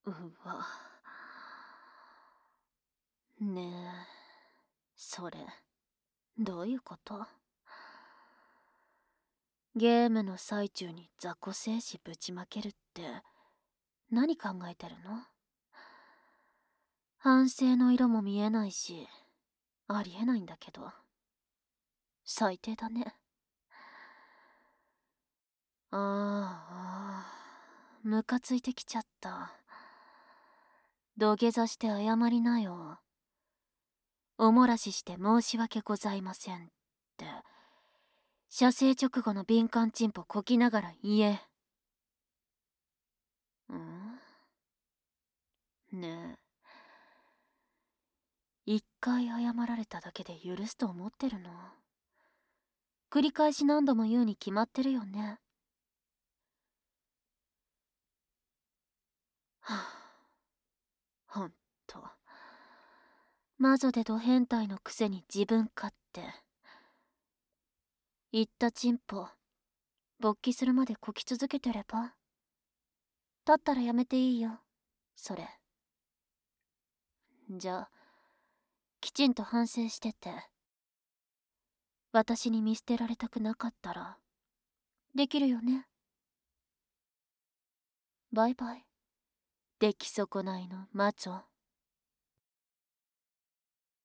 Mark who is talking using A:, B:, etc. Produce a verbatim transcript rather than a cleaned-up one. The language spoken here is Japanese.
A: うわ。ねえ、それ、どういうこと？ゲームの最中に雑魚精子ぶちまけるって、何考えてるの？反省の色も見えないし、ありえないんだけど。最低だね。ああ、ムカついてきちゃった。土下座して謝りなよ。おもらしして申し訳ございませんって、射精直後の敏感チンポこきながら言え。ん？ねえ。一回謝られただけで許すと思ってるの？繰り返し何度も言うに決まってるよね。はあ、ほんと。魔女でド変態のくせに自分勝手。言ったチンポ、勃起するまでこき続けてれば？だったらやめていいよ、それ。じゃあ、きちんと反省してて。私に見捨てられたくなかったら、できるよね。バイバイ。出来損ないの魔女。